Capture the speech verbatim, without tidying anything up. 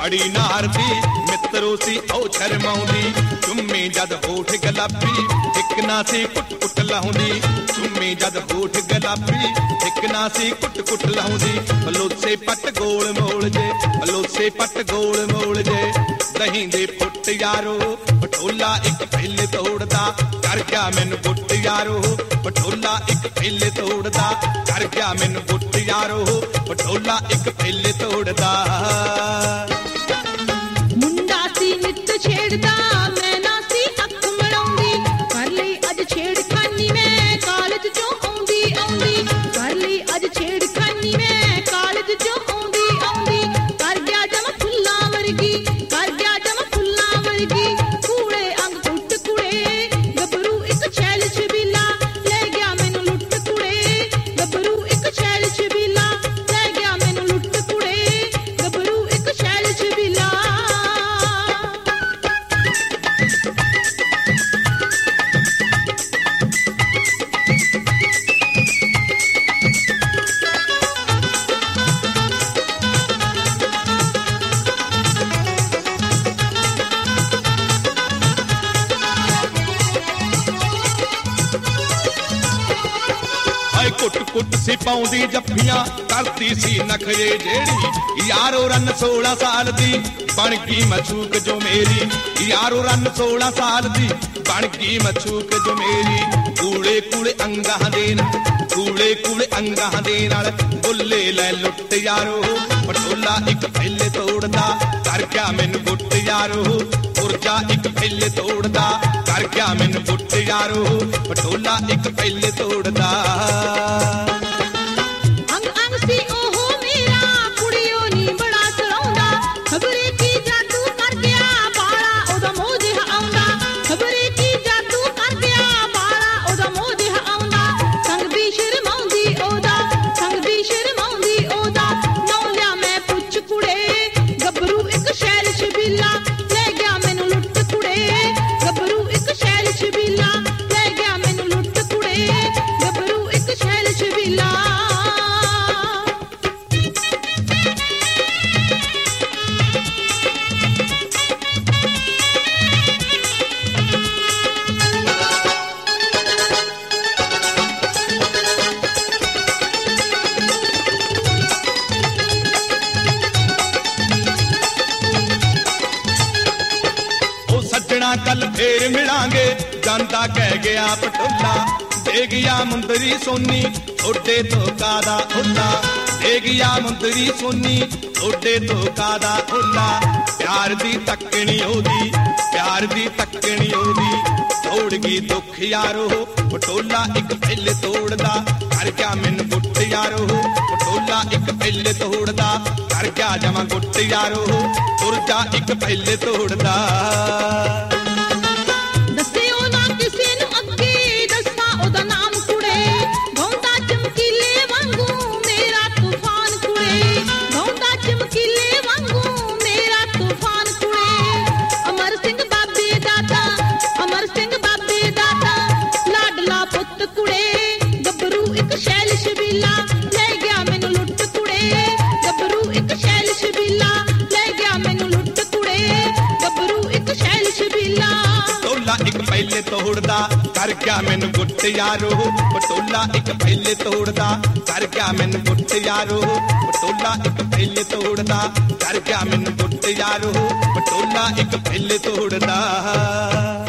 ਬੜੀ ਨਾਰਦੀ ਮਿੱਤਰੋ ਸੀ ਉਹ ਸ਼ਰਮਾਉਂਦੀ ਚੁੰਮੀ ਜਦ ਹੋਠ ਗੁਲਾਬੀ ਇੱਕ ਨਾ ਸੀ ਕੁੱਟ ਕੁੱਟ ਲਾਉਂਦੀ ਚੁੰਮੀ ਜਦ ਹੋਠ ਗੁਲਾਬੀ ਇੱਕ ਨਾ ਸੀ ਕੁੱਟ ਕੁੱਟ ਲਾਉਂਦੀ ਬਲੋਸੇ ਪੱਟ ਗੋਲ ਮੋਲ ਜੇ ਬਲੋਸੇ ਪੱਟ ਗੋਲ ਮੋਲ ਜੇ ਦਹੀਂ ਦੇ ਫੁੱਟ ਯਾਰੋ ਪਟੋਲਾ ਇੱਕ ਪਹਿਲੇ ਤੋੜਦਾ ਕਰ ਗਿਆ ਮੈਨੂੰ ਗੁੱਟ ਯਾਰੋ ਪਟੋਲਾ ਇੱਕ ਪਹਿਲੇ ਤੋੜਦਾ ਕਰ ਗਿਆ ਮੈਨੂੰ ਗੁੱਟ ਯਾਰੋ ਪਟੋਲਾ ਇੱਕ ਪਹਿਲੇ ਤੋੜਦਾ ਮੁੰਡਾ ਸੀ ਨਿੱਤ ਛੇੜਦਾ ਮੈਂ ਨਾ ਸੀ ਅੱਖ ਮਲਾਉਂਦੀ ਕਰ ਲਈ ਅੱਜ ਛੇੜਖਾਨੀ ਮੈਂ ਕਾਲਜ ਚੋਂ ਆਉਂਦੀ ਆਉਂਦੀ ਕਰ ਲਈ ਅੱਜ ਛੇੜਖਾਨੀ ਮੈਂ ਕਾਲਜ ਚੋਂ ਆਉਂਦੀ ਆਉਂਦੀ ਕਰ ਗਿਆ ਜਮ ਫੁੱਲਾਂ ਵਰਗੀ ਕਰ ਗਿਆ ਜਮ ਫੁੱਲਾਂ ਵਰਗੀ ਕੂੜੇ ਅੰਗ ਟੁੱਟ ਕੁੜੇ ਗੱਭਰੂ ਇੱਕ ਛੈਲ ਛਬੀਲਾ ਲੈ ਗਿਆ ਮੈਨੂੰ ਲੁੱਟ ਕੁੜੇ ਗੱਭਰੂ ਇੱਕ ਛੈਲ ਛਬੀਲਾ ਲੈ ਗਿਆ ਮੈਨੂੰ ਲੁੱਟ ਕੁੜੇ ਗੱਭਰੂ ਇੱਕ ਛੈਲ ਛਬੀਲਾ ਕੁੱਟ ਕੁੱਟ ਸੀ ਪਾਉਂਦੀ ਜੱਫੀਆਂ ਕਰਦੀ ਸੀ ਨਖਰੇ ਜਿਹੜੀ ਯਾਰੋ ਰਨ ਸੋਲਾਂ ਸਾਲ ਦੀ ਬਣ ਗਈ ਮਛੂਕ ਜੋ ਮੇਰੀ ਯਾਰੋ ਰਨ ਸੋਲਾਂ ਸਾਲ ਦੀ ਬਣ ਗਈ ਮਛੂਕ ਜੋ ਮੇਰੀ ਕੂਲੇ ਕੂਲੇ ਅੰਗਾਂ ਦੇ ਨਾਲ ਕੂਲੇ ਕੂਲੇ ਅੰਗਾਂ ਦੇ ਨਾਲ ਬੁੱਲੇ ਲੈ ਲੁੱਟ ਯਾਰੋ ਪਟੋਲਾ ਇੱਕ ਪਹਿਲੇ ਤੋੜਦਾ ਕਰ ਗਿਆ ਮੈਨੂੰ ਗੁੱਟ ਯਾਰੋ ਪੁਰਜਾ ਇੱਕ ਪਹਿਲੇ ਤੋੜਦਾ ਕਰ ਗਿਆ ਮੈਨੂੰ ਗੁੱਟ ਯਾਰੋ ਪਟੋਲਾ ਇੱਕ ਪਹਿਲੇ ਤੋੜਦਾ ਅੰਗ ਅੰਗ ਸੀ ਉਹ ਮੇਰਾ ਕੁੜੀਓ ਨੀ ਬੜਾ ਸਰਾਉਂਦਾ ਖਬਰੇ ਕੀ ਜਾਦੂ ਕਰ ਗਿਆ ਬਾਲਾ ਉਹਦਾ ਮੋਹ ਜਿਹਾ ਆਉਂਦਾ ਖਬਰੇ ਕੀ ਜਾਦੂ ਕਰ ਗਿਆ ਬਾਲਾ ਉਹਦਾ ਮੋਹ ਜਿਹਾ ਆਉਂਦਾ ਸੰਗ ਦੀ ਸ਼ਰਮਾਉਂਦੀ ਉਹਦਾ ਸੰਗ ਦੀ ਸ਼ਰਮਾਉਂਦੀ ਉਹਦਾ ਨੌ ਲਿਆ ਮੈਂ ਪੁੱਛ ਕੁੜੇ ਗੱਭਰੂ ਇੱਕ ਸ਼ੈਲ ਛਬੀਲਾ ਲੈ ਗਿਆ ਮੈਨੂੰ ਲੁੱਟ ਕੁੜੇ ਗੱਭਰੂ ਇੱਕ ਸ਼ੈਲ ਛਬੀਲਾ ਲੈ ਗਿਆ ਮੈਨੂੰ ਲੁੱਟ ਕੁੜੇ ਗੱਭਰੂ ਇੱਕ ਸ਼ੈਲ ਛਬੀਲਾ ਉਹ ਸੱਜਣਾ ਕੱਲ ਫੇਰ ਮਿਲਾਂਗੇ ਜਾਂਦਾ ਕਹਿ ਗਿਆ ਪਟੋਲਾ ਦੇ ਗਿਆ ਮੁੰਦਰੀ ਸੋਨੀ ਥੋੜੇ ਤੋਂ ਕਾਦਾ ਓਲਾ ਦੇ ਗਿਆ ਮੁੰਦਰੀ ਸੋਨੀ ਥੋੜੇ ਤੋਂ ਕਾਦਾ ਓਲਾ ਪਿਆਰ ਦੀ ਤੱਕਣੀ ਉਹਦੀ ਪਿਆਰ ਦੀ ਤੱਕਣੀ ਉਹਦੀ ਤੋੜ ਗਈ ਦੁੱਖ ਯਾਰੋ ਪਟੋਲਾ ਇੱਕ ਪਹਿਲੇ ਤੋੜਦਾ ਕਰ ਗਿਆ ਮੈਨੂੰ ਗੁੱਟ ਯਾਰੋ ਪਟੋਲਾ ਇੱਕ ਪਹਿਲੇ ਤੋੜਦਾ ਕਰ ਗਿਆ ਜਮਾ ਗੁੱਟ ਯਾਰੋ ਪੁਰਜਾ ਇੱਕ ਪਹਿਲੇ ਤੋੜਦਾ ਦੱਸਿਓ ਨਾ ਕਿਸੇ ਨੂੰ ਅੱਗੇ ਦੱਸਾਂ ਉਹਦਾ ਨਾਮ ਕੁੜੇ ਗਾਉਂਦਾ ਚਮਕੀਲੇ ਵਾਂਗੂ ਮੇਰਾ ਤੂਫਾਨ ਕੁੜੇ ਗਾਉਂਦਾ ਚਮਕੀਲੇ ਵਾਂਗੂ ਮੇਰਾ ਤੂਫਾਨ ਕੁੜੇ ਅਮਰ ਸਿੰਘ ਬਾਬੇ ਦਾਤਾ ਅਮਰ ਸਿੰਘ ਬਾਬੇ ਦਾਤਾ ਲਾਡਲਾ ਪੁੱਤ ਕੁੜੇ ਗੱਭਰੂ ਇੱਕ ਸ਼ੈਲ ਛਬੀਲਾ ਲੈ ਗਿਆ ਮੈਨੂੰ ਲੁੱਟ ਕੁੜੇ ਗੱਭਰੂ ਇੱਕ ਸ਼ੈਲ ਛਬੀਲਾ ਲੈ ਗਿਆ ਮੈਨੂੰ ਲੁੱਟ ਕੁੜੇ ਗੱਭਰੂ ਇੱਕ ਸ਼ੈਲ ਛਬੀਲਾ ਪਟੋਲਾ ਇੱਕ ਪਹਿਲੇ ਤੋੜਦਾ ਕਰ ਗਿਆ ਮੈਨੂੰ ਗੁੱਟ ਯਾਰੋ ਪਟੋਲਾ ਇੱਕ ਪਹਿਲੇ ਤੋੜਦਾ ਕਰ ਗਿਆ ਮੈਨੂੰ ਗੁੱਟ ਯਾਰੋ ਪਟੋਲਾ ਇੱਕ ਪਹਿਲੇ ਤੋੜਦਾ ਕਰ ਗਿਆ ਮੈਨੂੰ ਗੁੱਟ ਯਾਰੋ ਪਟੋਲਾ ਇੱਕ ਪਹਿਲੇ ਤੋੜਦਾ